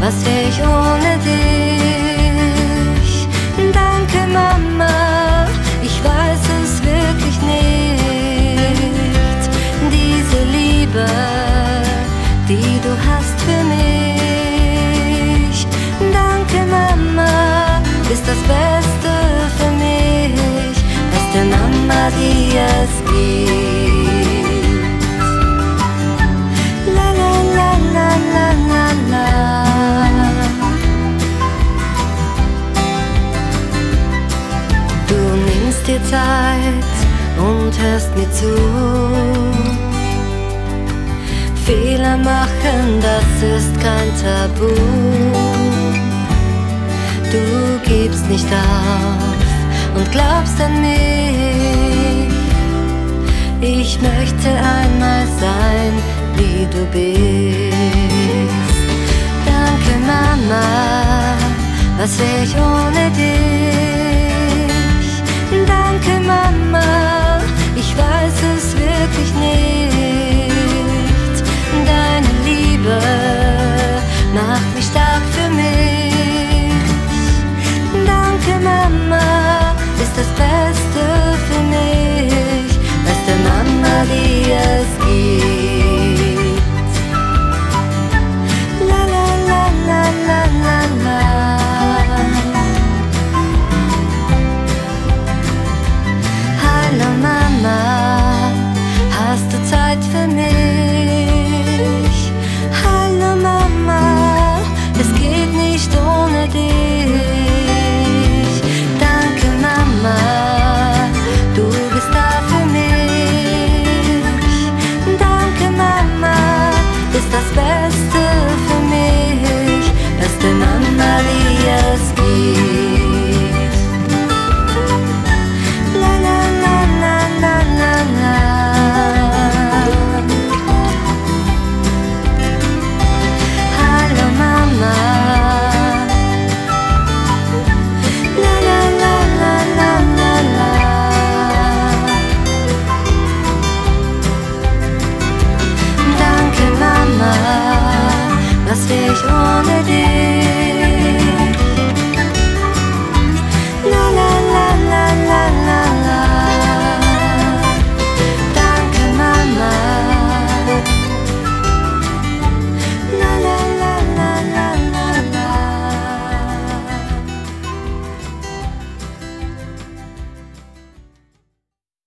was wär ich ohne dich? Danke Mama, ich weiß es wirklich nicht. Diese Liebe, die du hast für mich. Danke Mama, ist das Beste für mich, beste Mama, die es gibt. La la la la la la la. Du nimmst dir Zeit und hörst mir zu. Fehler machen, das ist kein Tabu. Du gibst nicht auf und glaubst an mich. Ich möchte einmal sein, wie du bist. Danke Mama, was wär ich ohne dich? Danke Mama, ich weiß es wirklich nicht.